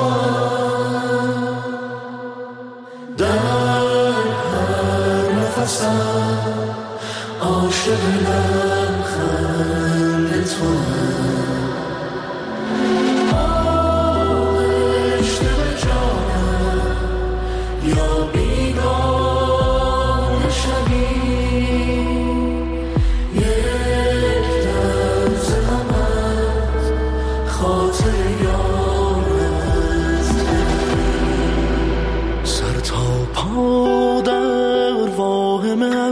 در هر نفسم عاشق لبخند توام. آغشته به جانم یا بیگانه شبی، یک دم ز غمت خاطر یارت سر تا پا در واهمه،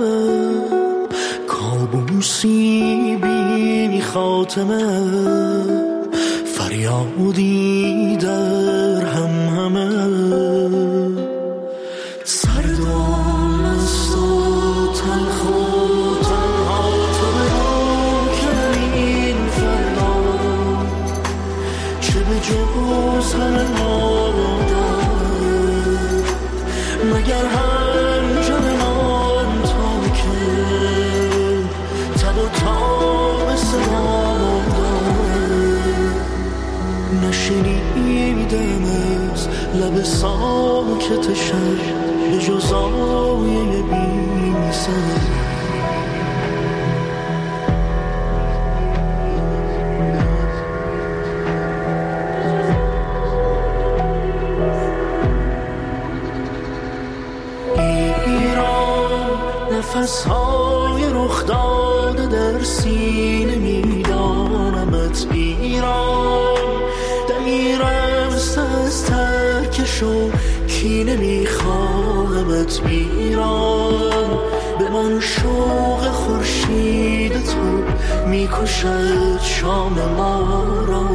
کابوسی بی خاتمه، فریادی در همهمه. سردام است و تلخ و تنها تو برام کمین فردا، چه به جز همه ما دارد مگر هنجرمان تا که تب و تاب سلام دارد. نشنیدم از لب ساکت شب به جز آیه بی سر. ایران نفسهای رخ داده در سینه میدانمت. ایران دمیرم از ترکش و کینه میخواهمت. ایران به من شوق خورشید تو میکشد شام ما را.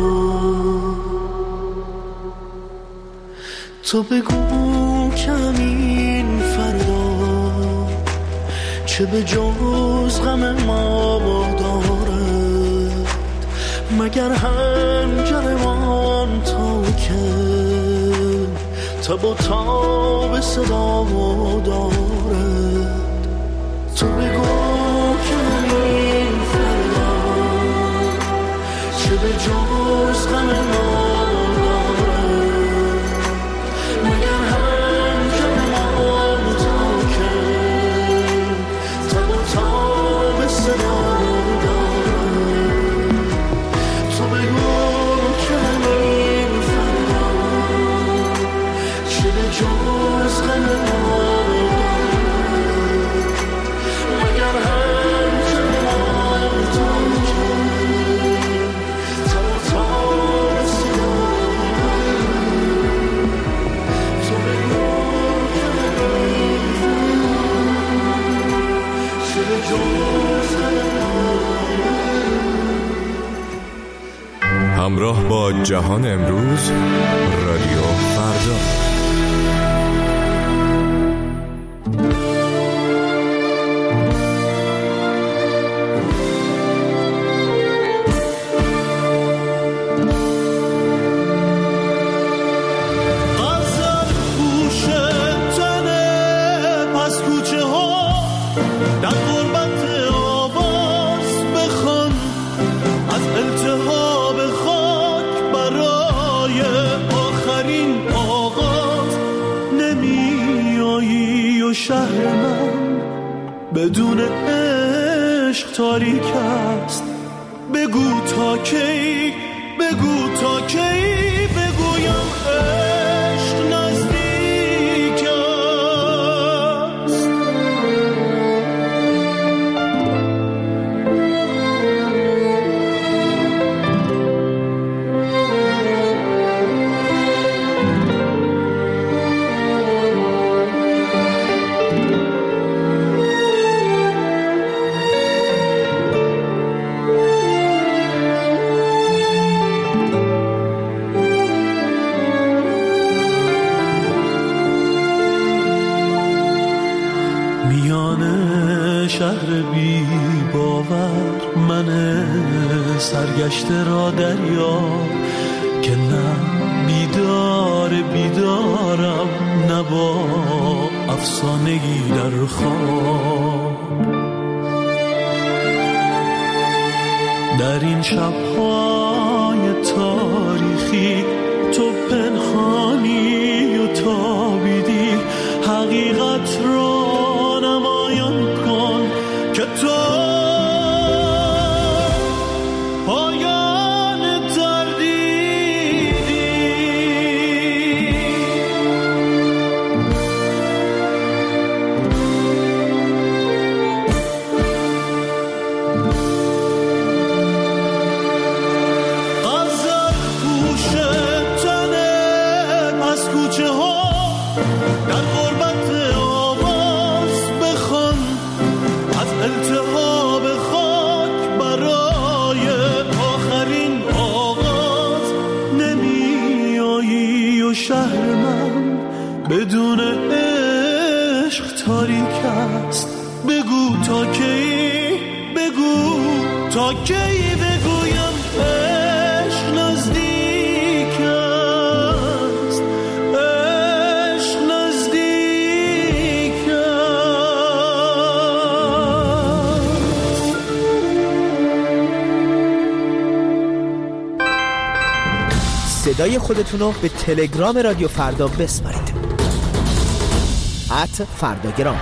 تو بگو کمین فردا چه به جز غم ما دارد مگر هنجرمان تا که تب و تاب صدا دارد. تو بگو کمین فردا چه به جز غم ما همراه با جهان امروز، رادیو فردا. شهر من بدون عشق تاریک است. بگو تا کی، بگو تا کی بگویم عشق نزدیک است. شهر بی باور من سرگشته را دریا که نه بیدارم نه با افسانگی در خواب. در این شب‌های تاریخی تو پنهان در غربت آواز بخوان از التهاب خاک برای آخرین آغاز. نمی آیی و شهر من بدون عشق تاریک است. بگو تا کی، بگو تا کی بگویم عشق نزدیک است، عشق نزدیک است. صدای خودتونو به تلگرام رادیو فردا بسپارید. @فرداگرام.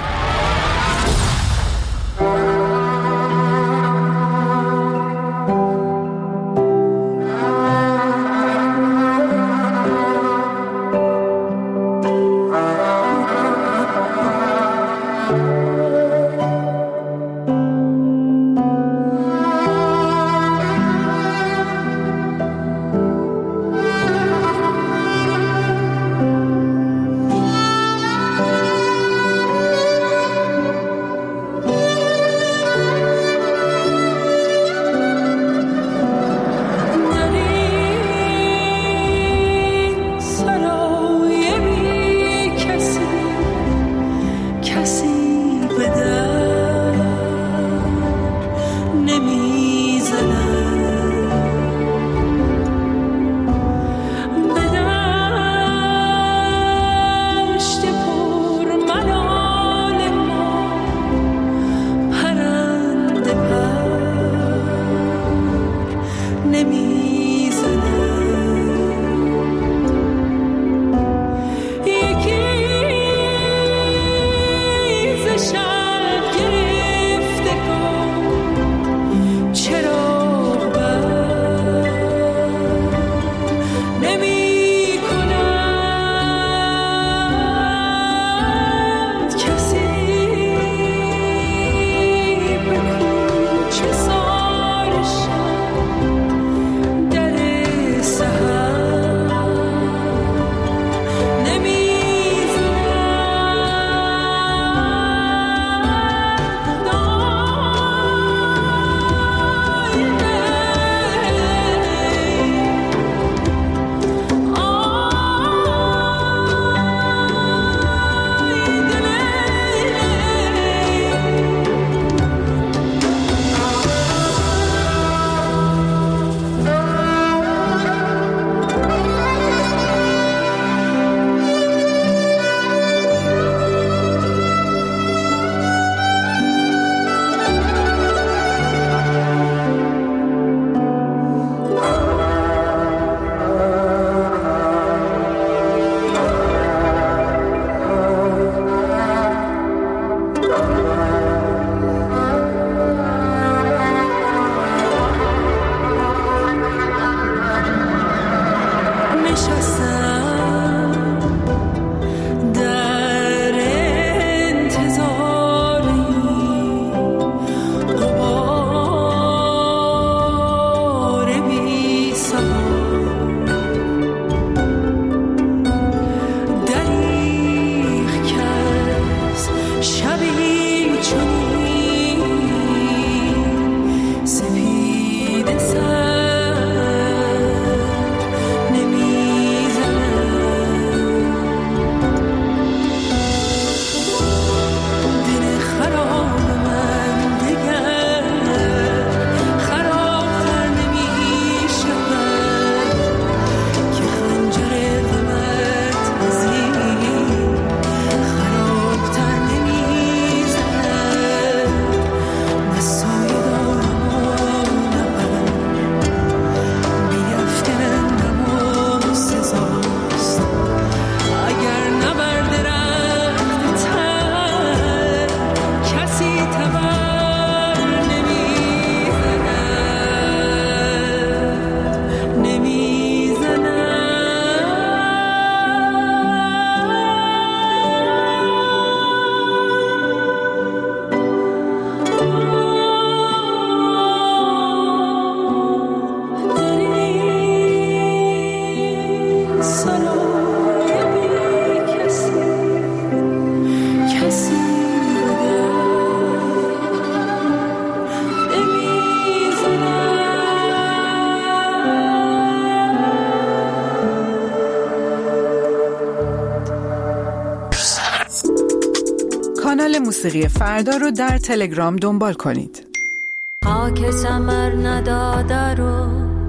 کانال موسیقی فردا رو در تلگرام دنبال کنید. خاک ثمر نداده رو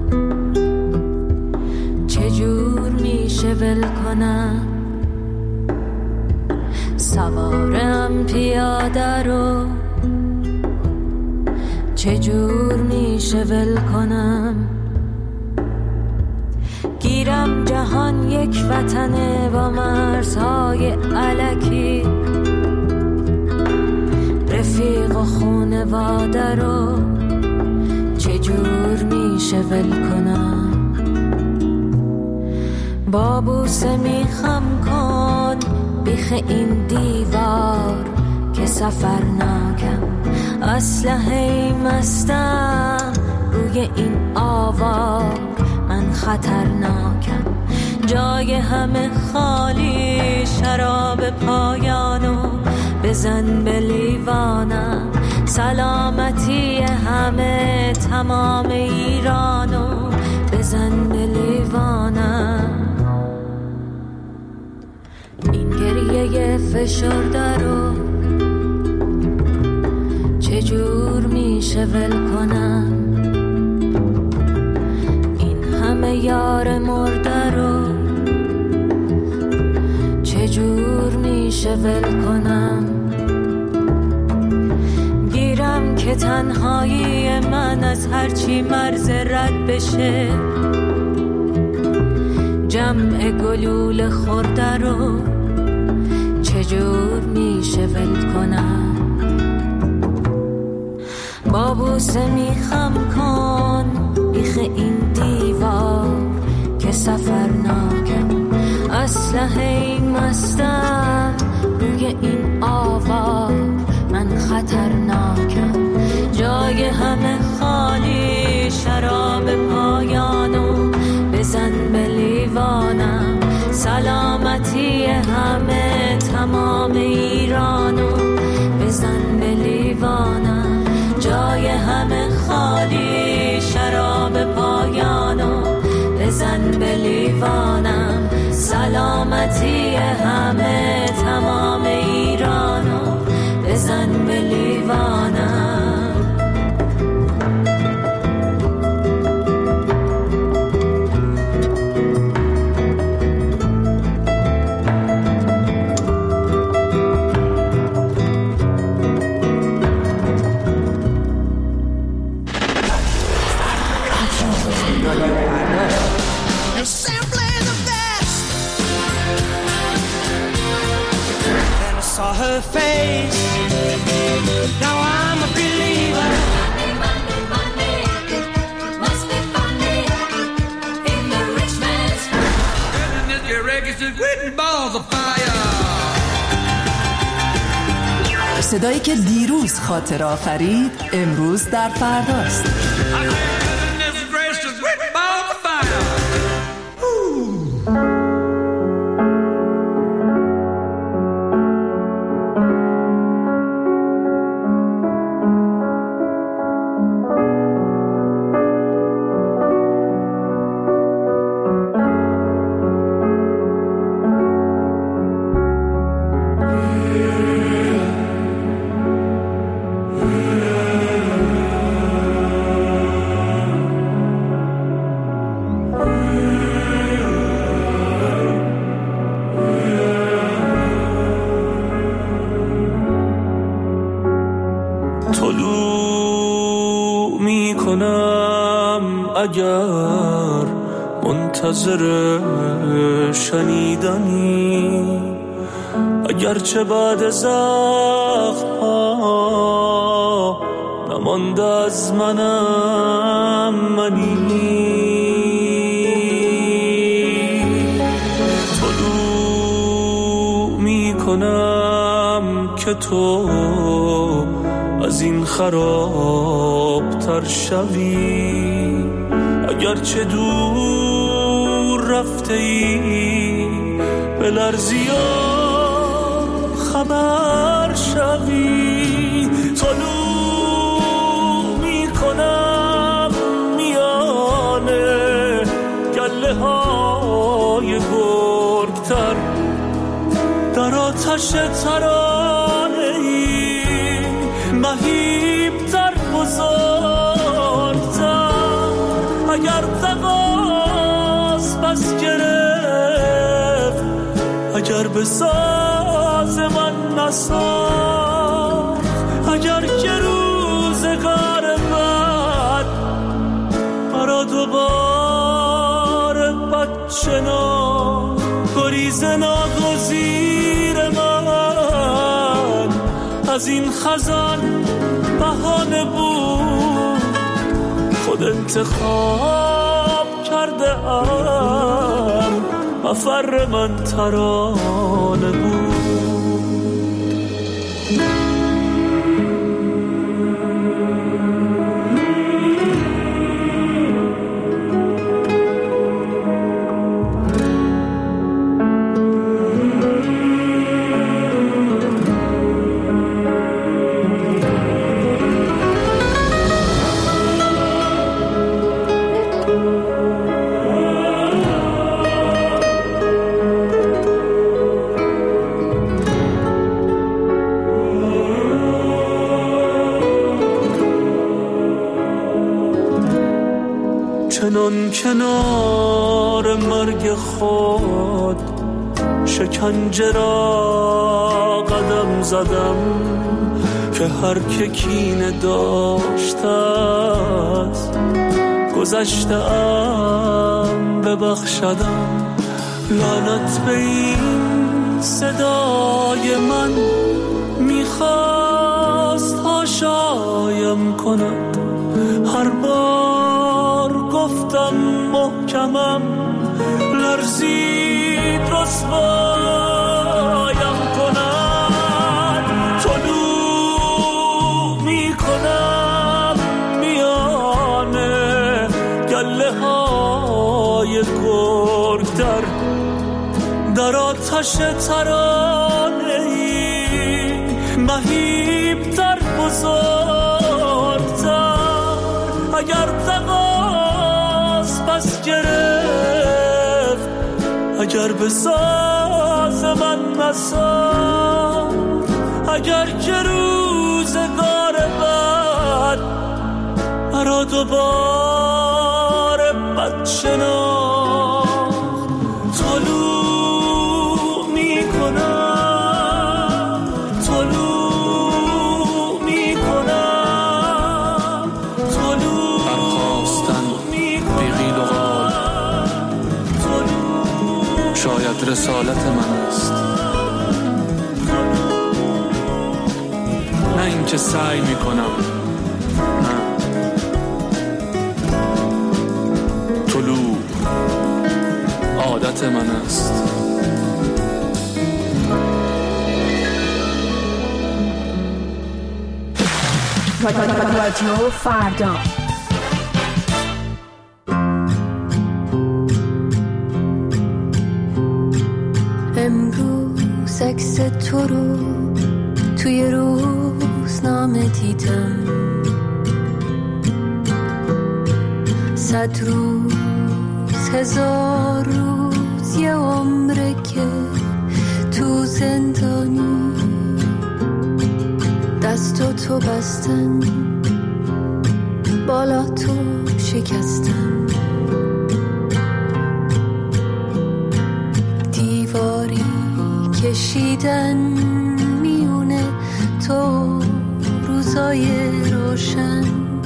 چجور میشه ول کنم، سوارم پیاده رو چجور میشه ول کنم، گیرم جهان یک وطنه با مرزهای الکی، رفیق و خونواده رو چجور میشه ول کنم، با بوسه میخم کن بیخ این دیوار که سفر ناکم، اسلحه مستم روی این آوار من خطرناکم، جای همه خالی شراب پایانو بزن به لیوانم، سلامتی همه تمام ایرانو بزن به لیوانم، این گریه فشرده رو چجور میشه ول کنم، این همه یار مرده رو چجور میشه ول کنم، گیرم که تنهایی من از هرچی مرز رد بشه، جمع گلول خورده رو چجور میشه ول کنم، با بوسه میخم کن بیخ این دیوار که سفر ناکم، اسلحه مستم روی این آوار من خطرناکم، جای همه خالی شراب پایانو بزن به لیوانم، سلامتی همه تمام ایرانو بزن به لیوانم، جای همه خالی شراب پایانو بزن به لیوانم، سلامتی همه تمام ایرانو بزن به لیوانم. Saw her face. Now I'm a believer. Monday, Monday, Monday. Must be funny in the rich man's world. And this your records is written balls of fire. صدایی که دیروز خاطر آفرید امروز در فرداست. اگر منتظر شنیدنی، اگرچه بعد زخم ها نمانده از منم منی، طلوع می کنم که تو از این خراب تر شوی، اگرچه دور رفته ای به لرزی خبر شوی، طلوع می کنم میانه گله های گرگتر در آتش ترانه به ساز من نساخت، اگر که روزگار بد مرا دوباره بدشنا، گریز ناگزیر من از این خزان بهانه بود، خود انتخاب کرده ام مفر من ترانه بود. چنان کنار مرگ خود شکنجه را قدم زدم، که هر که کینه داشته است گذشته‌ام ببخشدم. لعنت به این صدای من میخواست هاشایم کند، هر بار گفتم محکمم لرزید رسوایم کند. طلوع میکنم میانه گله های گرگ در آتش ترانه ای، مهیب تر بزرگتر، اگر تقاس پس گرفت، اگر به ساز من نساخت، اگر که روزگار بد مرا دوباره بد شناخت. طلوع میکنم، طلوع میکنم، طلوع برخواستن بیغیل و غال، شاید رسالت من است، نه این که سعی میکنم، نه. طلوع عادت من است. رادیو فردا. امروز عکس تو رو توی روزنامه دیدم، 100 روز 1000 روز یه عمره که تو زندانی، دستو تو بستن بالا تو شکستن، دیواری کشیدن میونه تو روزای روشن.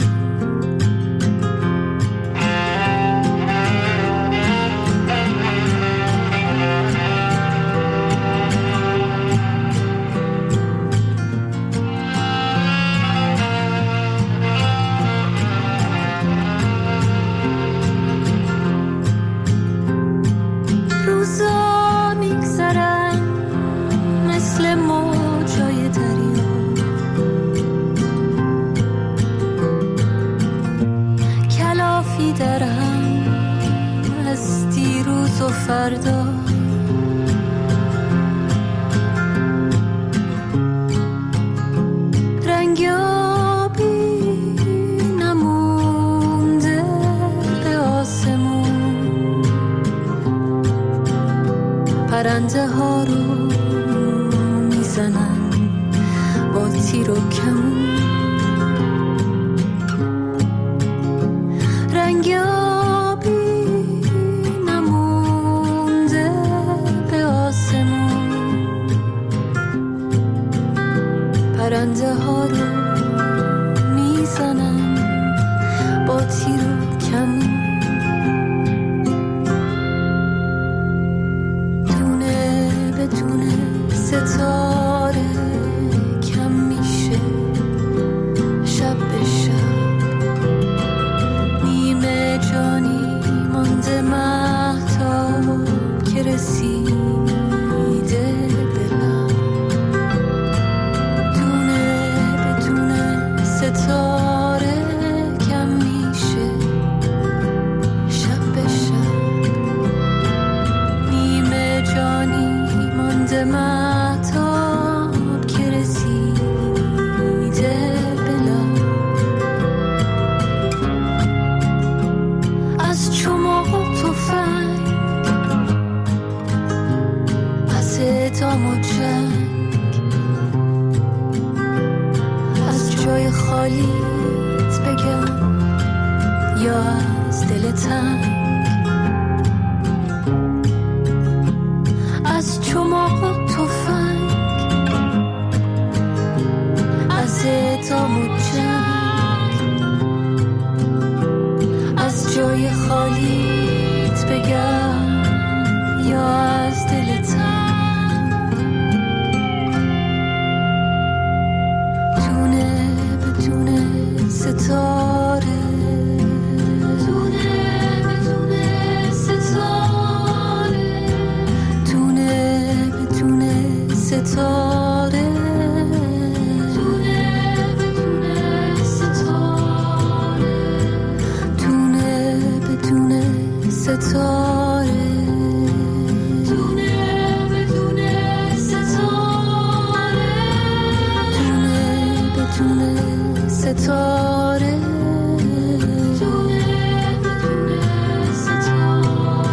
فردا رنگ آبی نمونده به آسمون، پرنده ها رو میزنن با تیر و کمون، رنگ آبی نمونده به آسمون، خنده ها رو میزنم با تیر و کمون. دونه به دونه ستاره کم میشه شب به شب. نیمه جانی مانده مهتاب که رسیده به لب. دونه به دونه ستاره کم میشه شب به شب. نیمه جانی مانده مهتاب که رسیده به لب. از چماق و تفنگ، از اعدام و جنگ، از جای خالیت بگم یا از دل تنگ. از چماق و تفنگ، از اعدام و جنگ، از جای خالیت بگم یا از دل تنگ. دونه به دونه ستاره، دونه به دونه ستاره، دونه به دونه ستاره، دونه به دونه ستاره، دونه به دونه ستاره، دونه به دونه ستاره، دونه به دونه ستاره، دونه به دونه ستاره.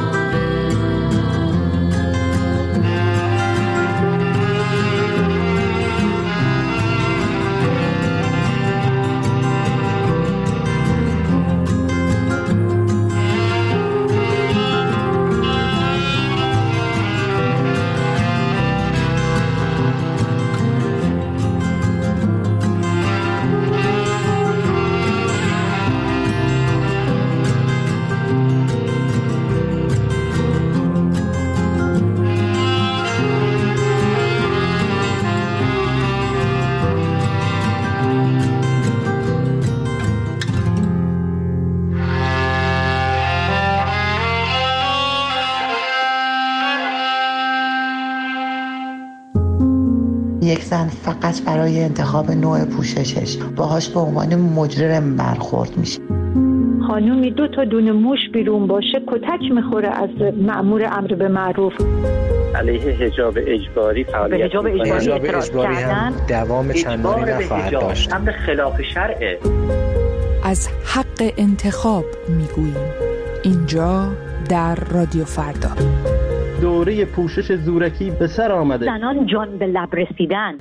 یک زن فقط برای انتخاب نوع پوششش باهاش به عنوان مجرم برخورد میشه. خانومی 2 تا دونه موش بیرون باشه کتک میخوره از مأمور امر به معروف. علیه حجاب اجباری فعالیت حجاب اجباری هم دوام چندانی نخواهد داشت. امر خلاف شرعه. از حق انتخاب میگوییم اینجا در رادیو فردا. دوره پوشش زورکی به سر آمده. زنان جان به لب رسیدن.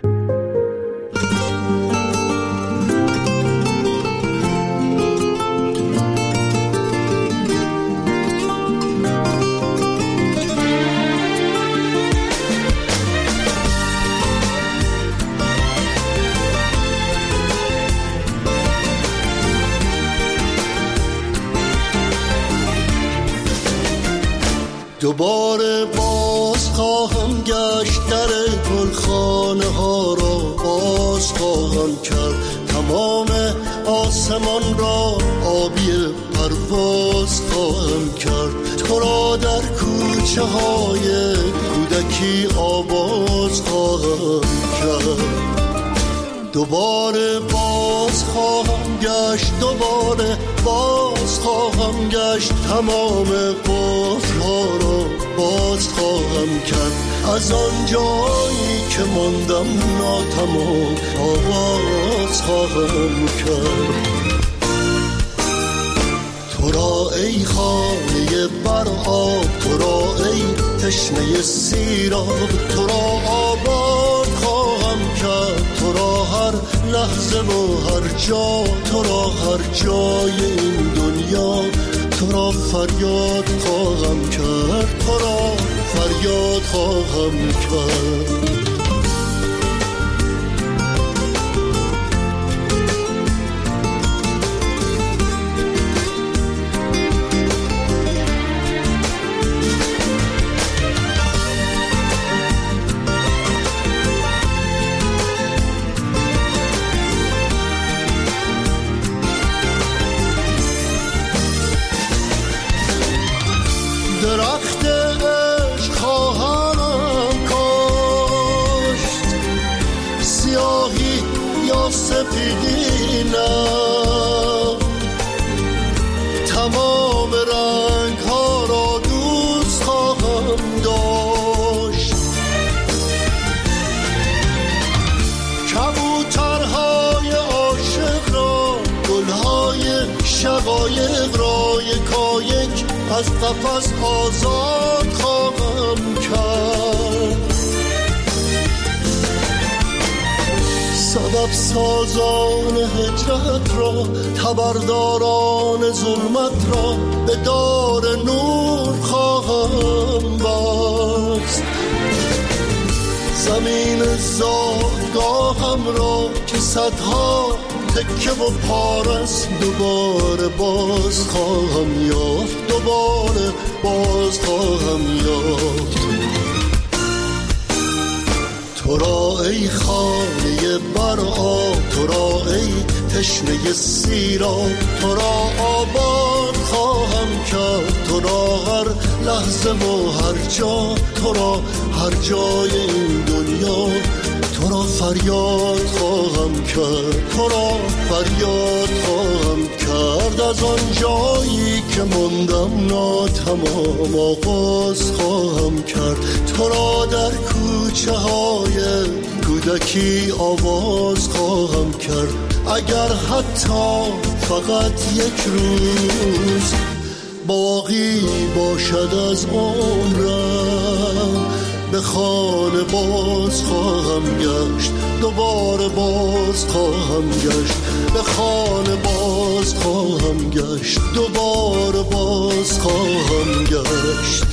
دوباره باز خواهم گشت در گلخانه ها را باز خواهم کرد. تمام آسمان را آبی پرواز خواهم کرد. تو را در کوچه های کودکی آواز خواهم کرد. دوباره باز خواهم گشت، دوباره باز خواهم گشت. تمام قفل‌ها را باز خواهم کرد. از آن جایی که ماندم ناتمام آواز خواهم کرد. تو را ای خانه بر آب، تو را ای تشنه سیراب، تو را آباد خواهم کرد. تو را هر لحظه و هر جا، تو را هر جای این دنیا، تو را فریاد خواهم کرد. تو را فریاد خواهم کرد. سفیدی نه، تمام رنگ ها را دوست خواهم داشت. کبوترهای عاشق را، گلهای شقایق را یکایک از قفس آزاد خواهم کرد. سبب سازان هجرت را، تبرداران ظلمت را به دار نور خواهم بست. زمین زادگاهم را که صدها تکه و پارس دوباره باز خواهم یافت، دوباره باز خواهم یافت. تو را ای خانه برآب، تو را ای تشنه سیراب، تو را آباد خواهم کرد، تو را هر لحظه و هر جا، تو را هر جای این دنیا، تو را فریاد خواهم کرد، تو را فریاد خواهم کرد. از آن جایی که ماندم ناتمام آغاز خواهم کرد، تو را در کوچه های کودکی آواز خواهم کرد. اگر حتی فقط یک روز باقی باشد از عمرم، به خانه باز خواهم گشت، دوباره باز خواهم گشت، به خانه باز خواهم گشت، دوباره باز خواهم گشت.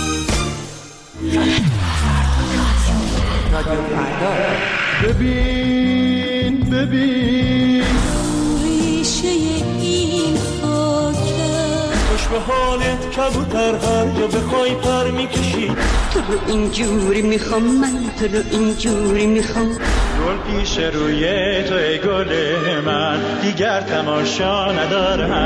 ببین ببین ریشه این خاکه، خوش به حالت کبوتر هر جا بخوای پر میکشی. تو رو اینجوری میخوام من، تو رو اینجوری میخوام. گل پیش روی تو ای گل من، دیگر تماشا ندارم.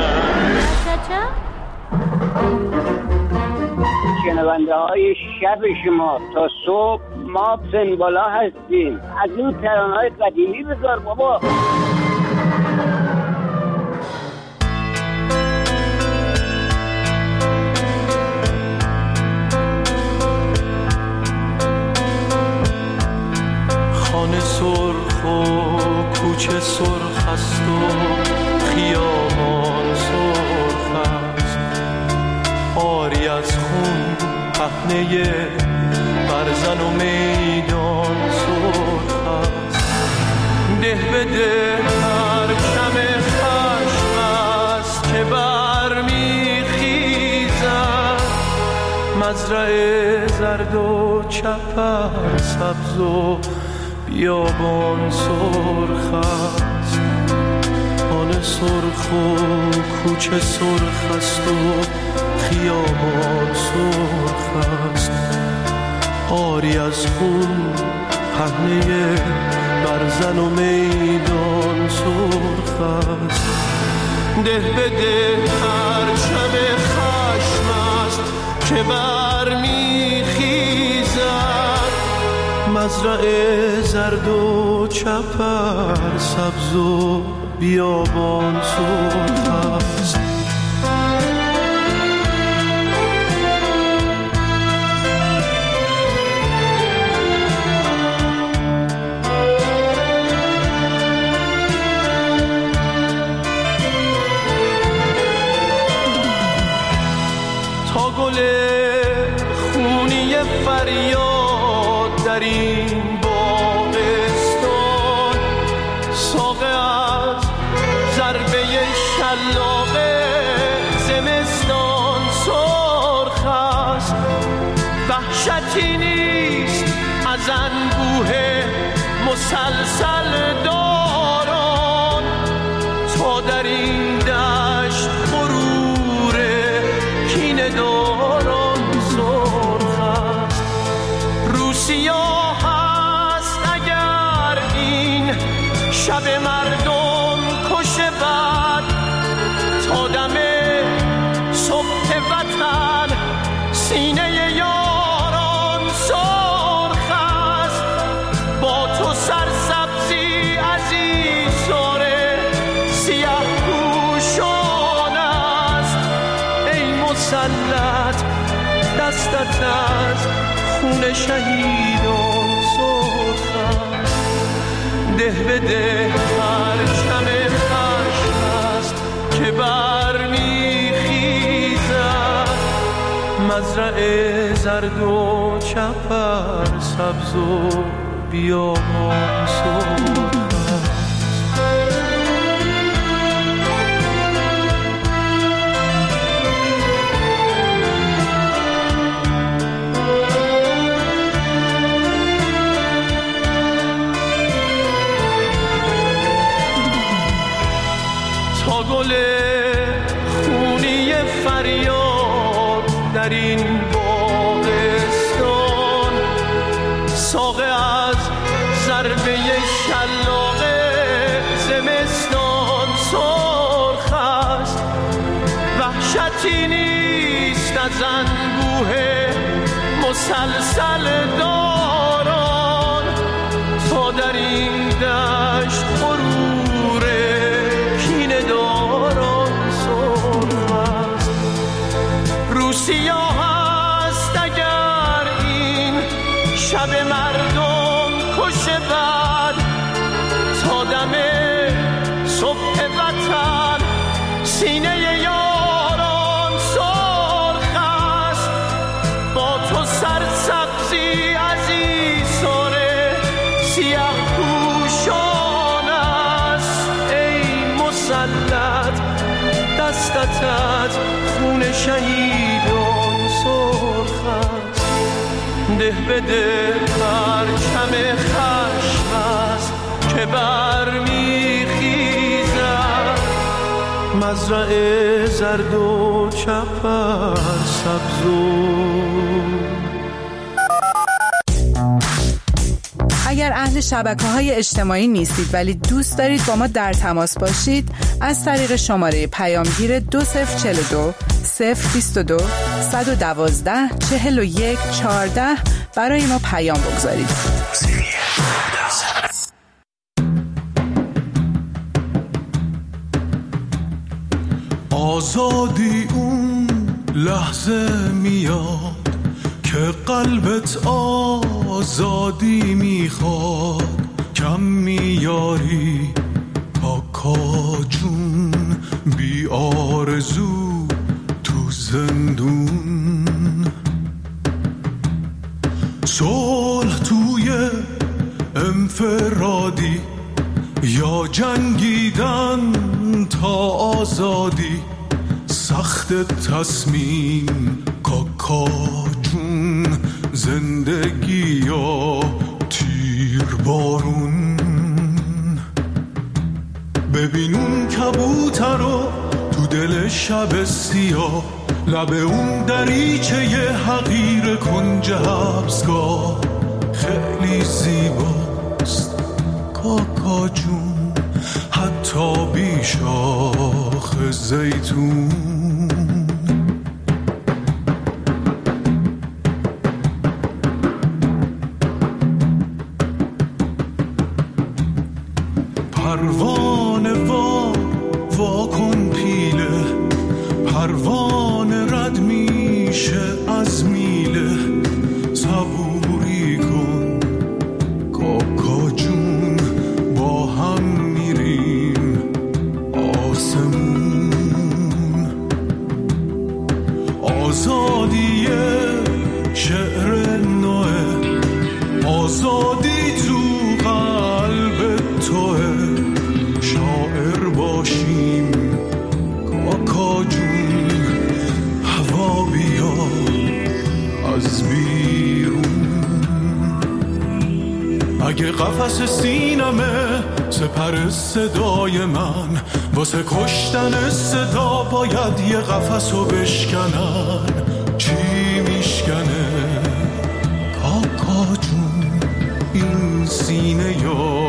شنونده های شب شما تا صبح ما سن بالا هستیم. از این ترانه‌های قدیمی بذار بابا. خانه سرخ و کوچه سرخ است و خیابان سرخ است، آری از خون پهنه برزن و میدان سرخ است. ده به ده پرچم خشم است که برمیخیزد، مزرعه زرد و چپر سبز و بیابان سرخ است. خانه سرخ و کوچه سرخ است و خیابان سرخ است، آری از خون پهنه برزن و میدان سرخ است. ده به ده پرچم خشم است که برمیخیزد، مزرعه زرد و چپر سبز و بیابان سرخ است. تا گل خونی فریاد در این باغستان، ساقه از ضربه شلاق زمستان سرخ است. وحشتی نیست از انبوه مسلسل داران، تا در این دشت غرور کینه داران سرخ است. روسیاه هست اگر این شب مردم کشه بد، تا دم صبح وطن سینه یاران سرخ است. با تو سرسبزی عزیز و دستت از خون شهیدان سرخ است. ده به ده پرچم خشم است که برمیخیزد، مزرعه زرد و چپر سبز و بیابان سرخ. گل خونی فریاد در این باغستان، ساقه از ضربه شلاق زمستان سرخ است. وحشتی نیست از انبوه مسلسل داران، تا در این دشت غرور کینه داران سرخ است. رو سیاه است اگر این شب مردم کش بد، تا دم صبح وطن سینه یاران سرخ است. با تو سرسبزی عزیزان سیه پوشان است. ای مسلط دستت از خون شهیدان سرخ است. ده به ده پرچم خشم است که برمیخیزد، مزرعه زرد و چپر سبز و. اگر اهل شبکه‌های اجتماعی نیستید ولی دوست دارید با ما در تماس باشید، از طریق شماره پیامگیر 2042 022 112 41 14 برای ما پیام بگذارید. آزادی اون لحظه میاد که قلبت آزادی میخواد. کم میاری کاکا جون بی آرزو تو زندون. صلح توی انفرادی یا جنگیدن تا آزادی، سخت تصمیم کاکا جون، زندگی یا تیر بارون. ببین اون کبوتر رو تو دل شب سیاه، لب اون دریچه حقیر کنج حبسگاه. خیلی زیباست کاکا جون، حتی بی شاخ زیتون. پروانه وا کن پیله، پروانه رد میشه از میله. صبوری کن کاکا جون، با هم میریم آسمون. آزادی شعر نوه، آزادی تو قلب توه. شاعر باشیم کاکا جون، هوا بیا از بیرون. اگه قفس سینمه سپر صدای من، واسه کشتن صدا باید یه قفسو بشکنن. چی میشکنه کاکا جون این سینه یا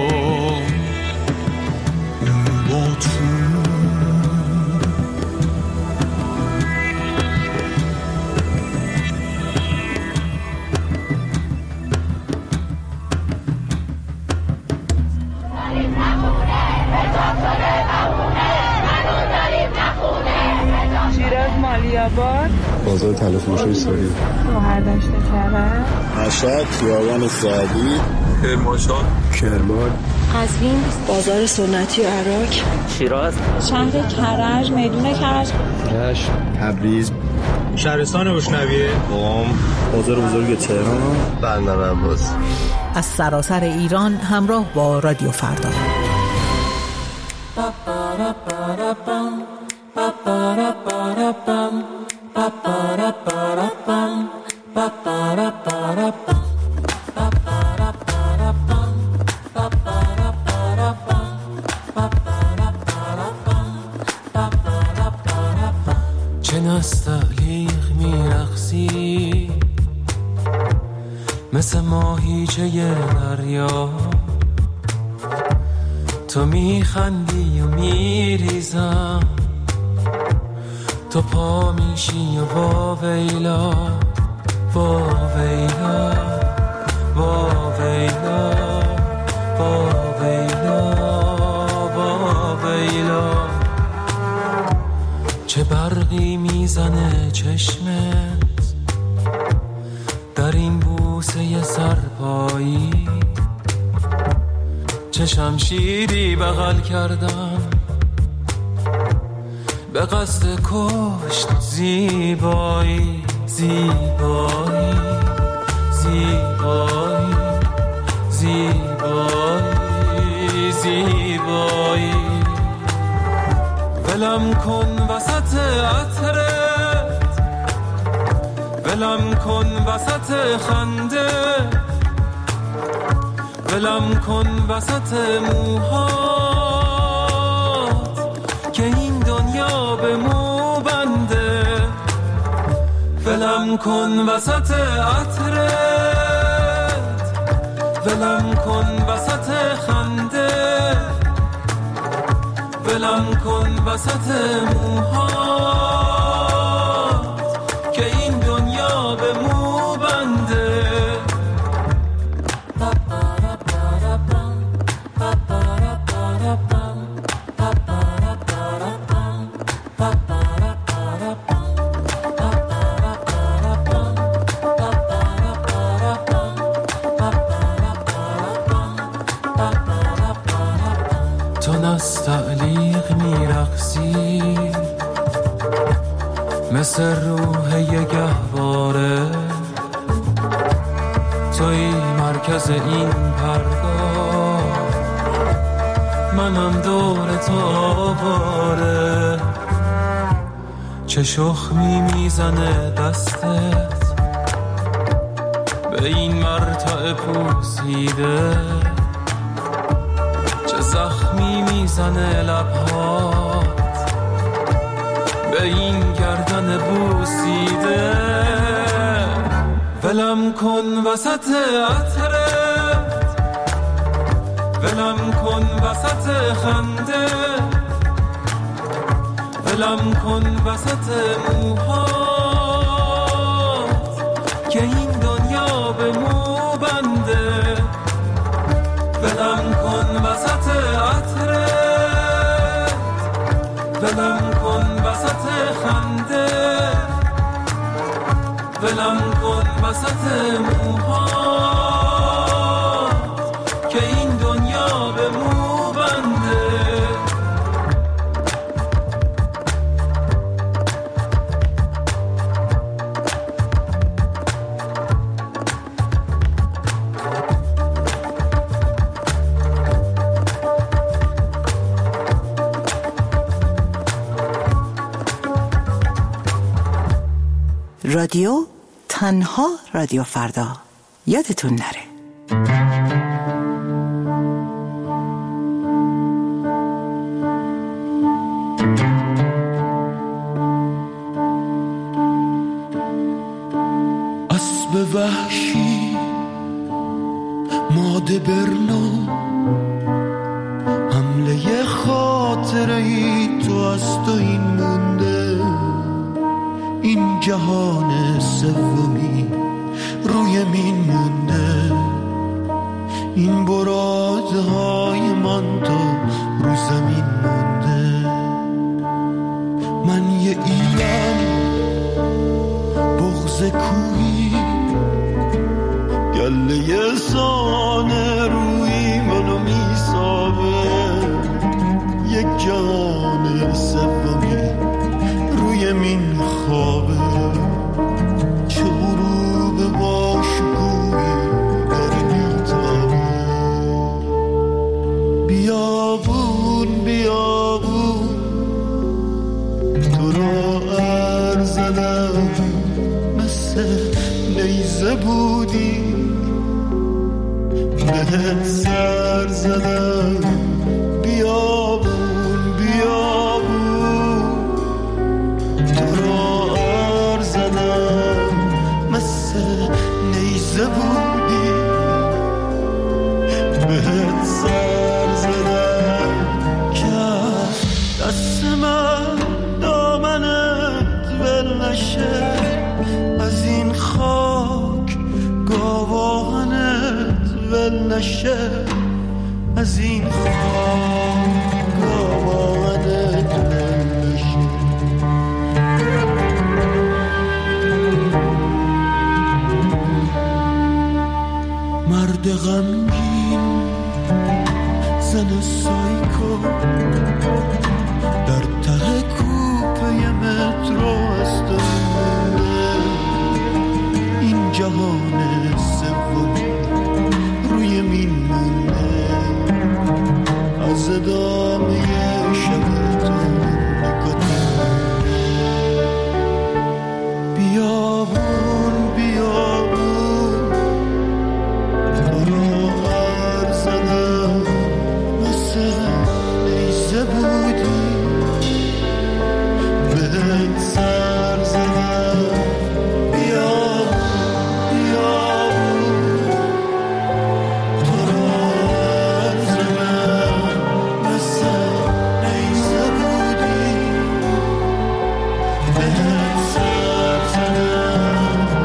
شیراز مالیات آباد، بازار طلا فروشی ساری، شهردشت کرج، مشهد، خیابان سعدی، کرمانشاه، کرمان، قزوین، بازار سنتی عراق، شیراز، شهر کرج، میدون کرج، رشت، تبریز، شهرستان بوشنویه، قم، بازار بزرگ تهران، بندر عباس. از سراسر ایران همراه با رادیو فردا. چه نستعلیق میرقصی مثل ماهیچه دریا، تو میخندی و میریزم، تو پا میشی و واویلا واویلا واویلا واویلا واویلا. چه برقی میزنه چشمت در این بوسه سرپایی، چه شمشیری بغل کردم به قصد کشت زیبایی زیبایی زیبایی زیبایی زیبایی. ولم کن وسط عطرت، ولم کن وسط خنده، ولم کن وسط موهات که این دنیا به مو بنده. ولم کن وسط عطرت، ولم کن وسط خنده، ولم کن وسط موهات که این دنیا به مو بنده. تو نستعلیق میرقصی مثل روح یه گهواره، توی مرکز این پرگاه، منم دور تو آواره. چه شخمی میزنه دستت به این مرتع پوسیده، چه زخمی میزنه لبهات به این گردن بوسیده. ولم کن وسط عطرت، ولم کن وسط خنده، ولم کن وسط موهات که این دنیا به مو بنده. ولم کن وسط عطرت، ولم کن وسط خنده، ولم کن وسط موهات که این دنیا به مو بنده. رادیو تنها رادیو فردا، یادتون نره. اسب وحشی ماده برنا، حمله خاطره ای تو از تو این مونده. این جهان سومی روی مین مونده، این برادهای من تا رو زمین مونده. من یه ایلم ز کوهی گله سانه روی منو میسابه یک جان سومی روی من خوابه چه غروب باشکوهی داره میتابه بیابون بیابون تو را ارزدم مثل نیزه بودی بهت سر زدم بیابون بیابون تو را ارزدم مثل نیزه بودی بهت سر زدم که دست من دامنت ول نشه از این خاک گاوانت ول نشه از این خاک گاوانت ول نشه مرد غمگین زن سایکو در ته کوپه مترو استونه این جهان سومی روی میمونه از ادامه شب تو نگاه بیابون بیابون تو را ارزدم مثل نیزه بودی بهت سر زدم بیابون بیابون تو را ارزدم مثل نیزه بودی بهت سر زدم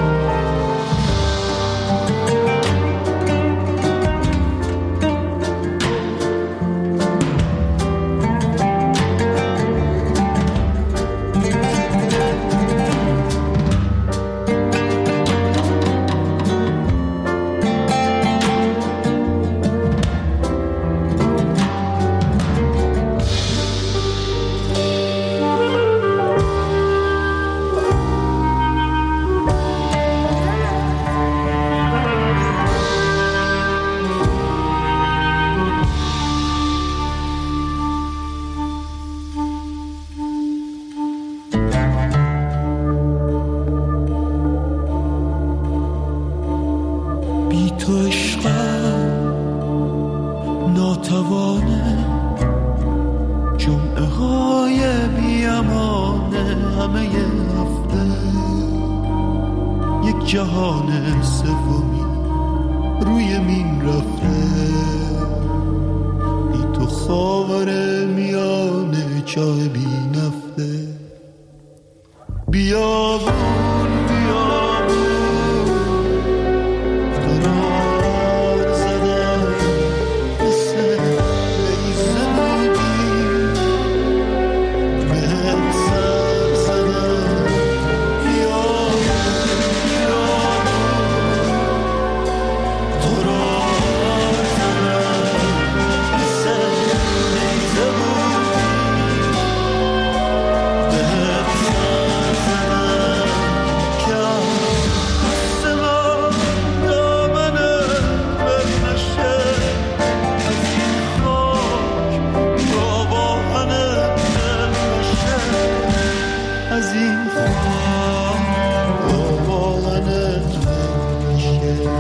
بی تو عشقم ناتوانه جمعه های بیامانه همه هفته یک جهان سومی روی من رفته بی تو خاور میانه چاه بی نفته بیابون بیابون تو را ارزدم مثل نیزه بودی بهت سر زدم بیابون بیابون تو را ارزدم مثل نیزه بودی بهت سر زدم که دست من دامنت ول نشه از این خاک گاوانت ول نشه از این خاک گاوانت ول نشه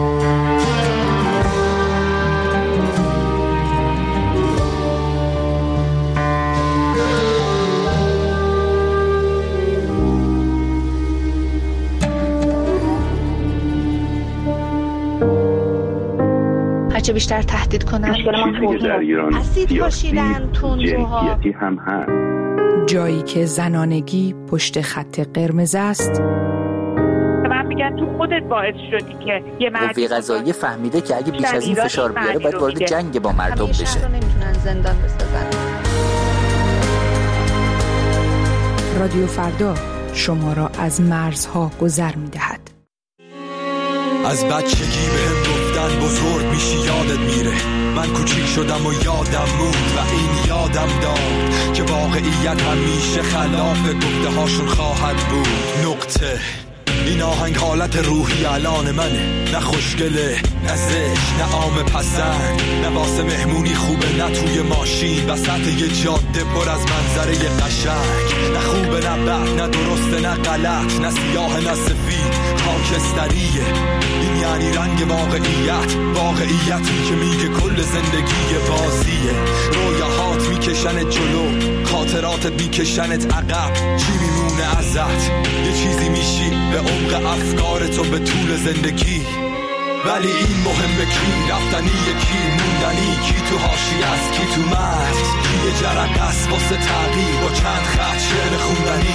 هرچه بیشتر تهدید کنن چیزی که در ایران اسید پاشیدن تندروها جنسیتی هم هست. جایی که زنانگی پشت خط قرمز است من میگن تو خودت باعث شدی که یه قوه قضاییه فهمیده که اگه بیش از این فشار بیاره باید وارد جنگ با مردم بشه. شهر رو نمیتونن زندان بسازن. رادیو فردا شما را از مرزها گذر می‌دهد. از بچگی بهم گفتن بزرگ میشی یادت میره، من کوچیک شدم و یادم موند و این یادم داد که واقعیت همیشه خلاف گفته هاشون خواهد بود. نقطه. این آهنگ حالت روحی الان منه، نه خوشگله نه زشت نه عام پسند، نه واسه مهمونی خوبه نه توی ماشین وسط یه جاده پر از منظره قشنگ، نه خوبه نه بد نه درسته نه غلط، نه سیاه نه سفید خاکستریه. این یعنی رنگ واقعیت، واقعیتی که میگه کل زندگی بازیه. رویاهات میکشنت جلو، خاطراتت میکشنت عقب، چی میمونه ازت؟ یه چیزی میشی به عمق افکارت و به طول زندگی. ولی این مهمه کی رفتنی، کی موندنی، کی تو حاشیه است کی تو متن، کی یه جرقه است واسه تغییر با چند خط شعر خوندنی.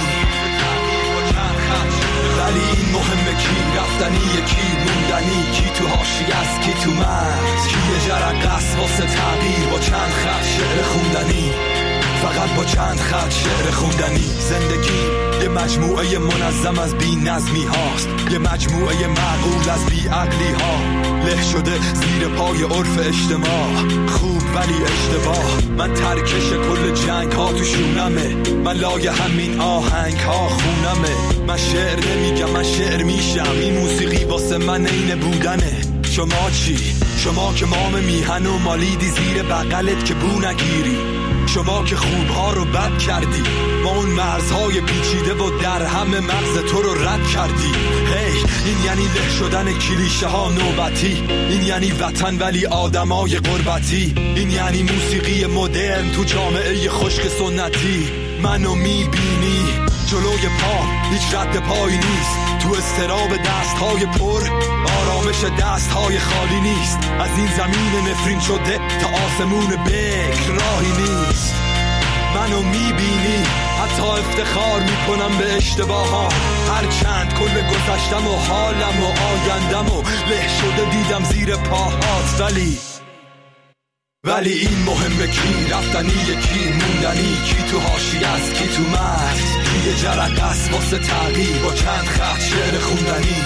ولی این مهمه کی رفتنی، کی موندنی، کی تو حاشیه است کی تو متن، کی یه جرقه است واسه تغییر با چند خط شعر خوندنی. فقط با چند خط شعر خوندنی. زندگی یه مجموعه منظم از بی نظمی هاست، یه مجموعه معقول از بی عقلی ها، له شده زیر پای عرف اجتماع. خوب ولی اشتباه، من ترکش کل جنگ ها تو شونمه، من لای همین آهنگ ها خونمه. من شعر نمیگم من شعر میشم، این موسیقی واسه من عین بودنه. شما چی؟ شما که مام میهن و مالیدی زیر بغلت که بو نگیری، شما که خوبها رو بد کردی، ما اون مرزهای پیچیده و در همه مغز تو رو رد کردی. هی این یعنی له شدن کلیشه ها نوبتی، این یعنی وطن ولی آدمای غربتی، این یعنی موسیقی مدرن تو جامعه خشک سنتی. منو میبینی جلوی پا هیچ رد پایی نیست، تو استراب دستهای پر آرامش دستهای خالی نیست. از این زمین نفرین شده تا آسمون بکر راهی نیست. منو میبینی حتی افتخار میکنم به اشتباهات، هرچند کل گذشتم و حالم و آیندم و له شده دیدم زیر پاهات. ولی این مهمه کی رفتنی، کی موندنی، کی تو حاشیه است کی تو متن، کی یه جرقه است واسه تغییر با چند خط شعر خوندنی.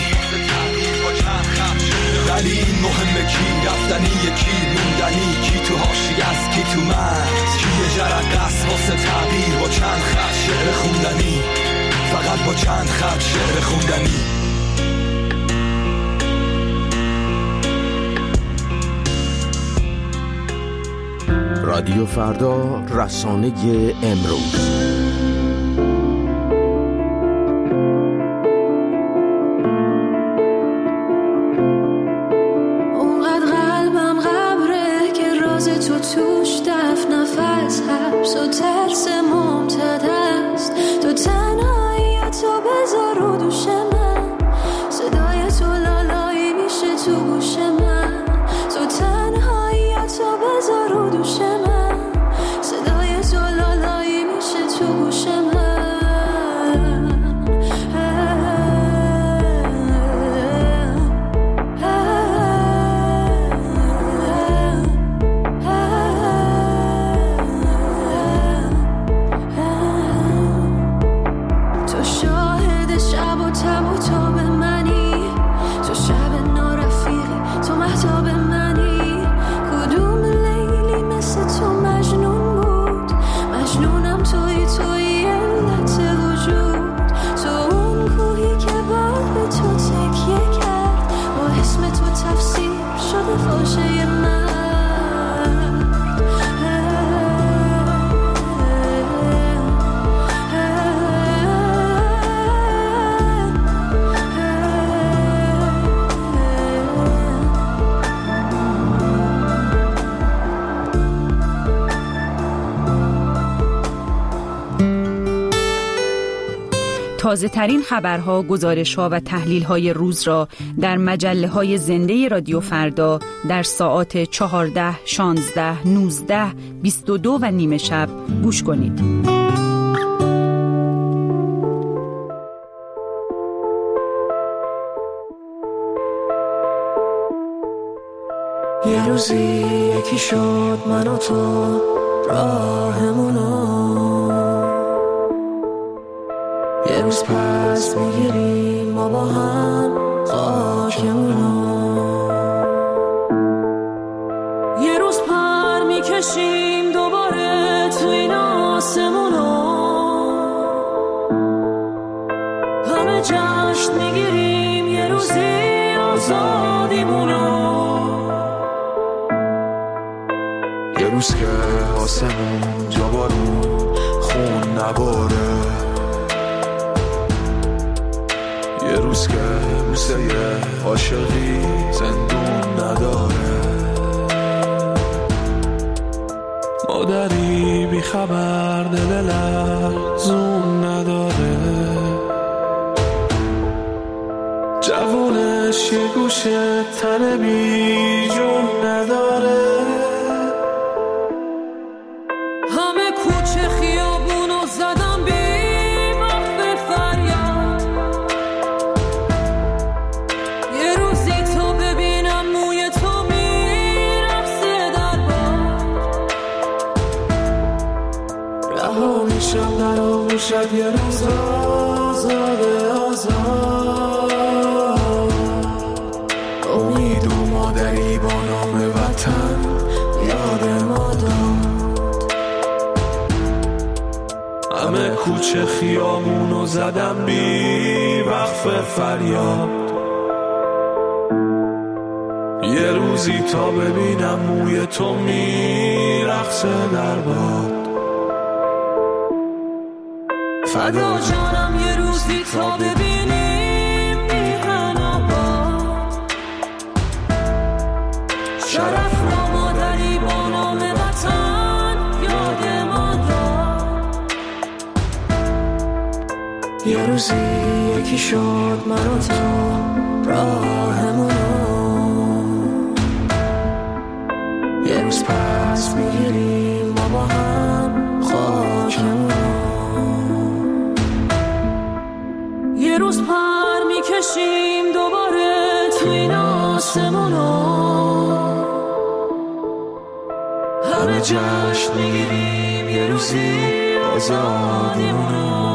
ولی این مهمه کی رفتنی، کی موندنی، کی تو حاشیه است کی تو متن، کی یه جرقه است واسه تغییر با چند خط شعر خوندنی. فقط با چند خط شعر خوندنی. رادیو فردا، رسانه امروز. اونقدر قلبم غبره که راز تو توش دفن نفس، حبس و ترس ممتد است. تو تنهایی تو بذار رو دوش من، صدای تو لالایی میشه تو گوش من. تو تنهایی تو بذار رو دوش من، صدای تو لالایی میشه تو گوش من. تو شاهد شب و تب و تاب منی، تو شب نارفیقی، تو مهتاب منی. کدوم لیلی مثل تو مجنون بود، مجنونم توی علت وجود. تو اون کوهی که بعد به تو تکیه کرد، با اسم تو تفسیر شده فاشه من. تازه ترین خبرها، گزارش‌ها و تحلیل‌های روز را در مجله‌های زنده رادیو فردا در ساعات 14، 16، 19، 22 و نیمه شب گوش کنید. یه روزی یکی شد من و تو راهمونو، یه یه روز پس میگیریم ما با هم خاکمونو، یه روز پر میکشیم دوباره تو این آسمونو، همه جشن میگیریم یه روزی آزادیمونو، یه روز که آسمون جا بارون خون نباره، یه روز که بوسه عاشقی زندون نداره، مادری بی خبر دل لرزون نداره، جوونش یه گوشه تن بی جون نداره، همه کوچه خیابونو زدم بی وقف فریاد، یه روزی تو ببینم موی تو میرقصه در باد، رها میشم در آغوشت یه روز آزاده آزاد، امید و مادری با نام وطن یاد ما داد، همه کوچه خیابونو زدم بی وقف فریاد، یه روزی تا ببینم موی تو میرقصه در باد، فدا جانم یه روزی تا ببینیم میهن آباد، شرف را مادری با نام وطن یاد ما داد، یه روزی یکی شد من و تو راهمونو، یه روز پس میگیریم ما با هم خاکمونو، یه روز پر میکشیم دوباره تو این آسمونو، همه جشن میگیریم یه روزی آزادیمونو.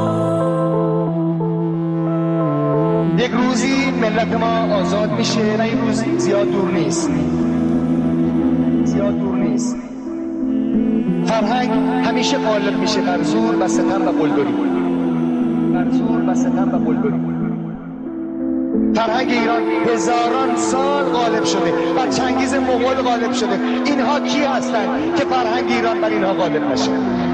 یک روزی ملت ما آزاد میشه و این روز زیاد دور نیست، زیاد دور نیست. فرهنگ همیشه غالب میشه بر زور و ستم و قلدری، بر زور و ستم و قلدری. فرهنگ ایران هزاران سال غالب شده، بر چنگیز مغول غالب شده. اینها کی هستند که فرهنگ ایران بر اینها غالب نشه؟